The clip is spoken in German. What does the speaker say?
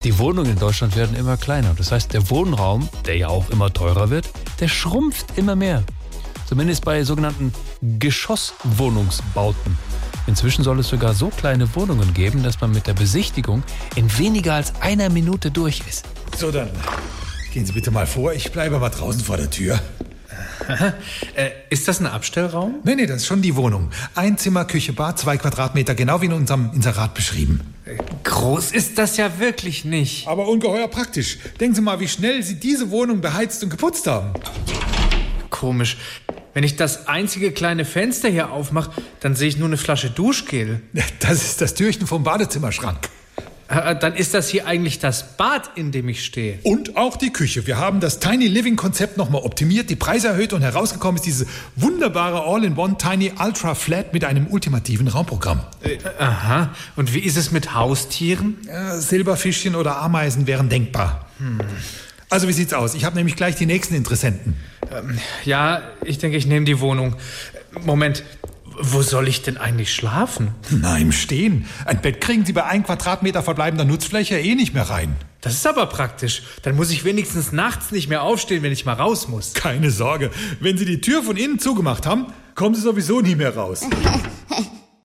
Die Wohnungen in Deutschland werden immer kleiner. Das heißt, der Wohnraum, der ja auch immer teurer wird, der schrumpft immer mehr. Zumindest bei sogenannten Geschosswohnungsbauten. Inzwischen soll es sogar so kleine Wohnungen geben, dass man mit der Besichtigung in weniger als einer Minute durch ist. So, dann gehen Sie bitte mal vor. Ich bleibe mal draußen vor der Tür. Ist das ein Abstellraum? Nee, das ist schon die Wohnung. Ein Zimmer, Küche, Bad, 2 Quadratmeter, genau wie in unserem Inserat beschrieben. Groß ist das ja wirklich nicht. Aber ungeheuer praktisch. Denken Sie mal, wie schnell Sie diese Wohnung beheizt und geputzt haben. Komisch. Wenn ich das einzige kleine Fenster hier aufmache, dann sehe ich nur eine Flasche Duschgel. Das ist das Türchen vom Badezimmerschrank. Dann ist das hier eigentlich das Bad, in dem ich stehe. Und auch die Küche. Wir haben das Tiny Living Konzept nochmal optimiert, die Preise erhöht und herausgekommen ist diese wunderbare All-in-One Tiny Ultra Flat mit einem ultimativen Raumprogramm. Aha. Und wie ist es mit Haustieren? Silberfischchen oder Ameisen wären denkbar. Also wie sieht's aus? Ich habe nämlich gleich die nächsten Interessenten. Ja, ich denke, ich nehme die Wohnung. Moment, wo soll ich denn eigentlich schlafen? Na, im Stehen. Ein Bett kriegen Sie bei 1 Quadratmeter verbleibender Nutzfläche eh nicht mehr rein. Das ist aber praktisch. Dann muss ich wenigstens nachts nicht mehr aufstehen, wenn ich mal raus muss. Keine Sorge. Wenn Sie die Tür von innen zugemacht haben, kommen Sie sowieso nie mehr raus.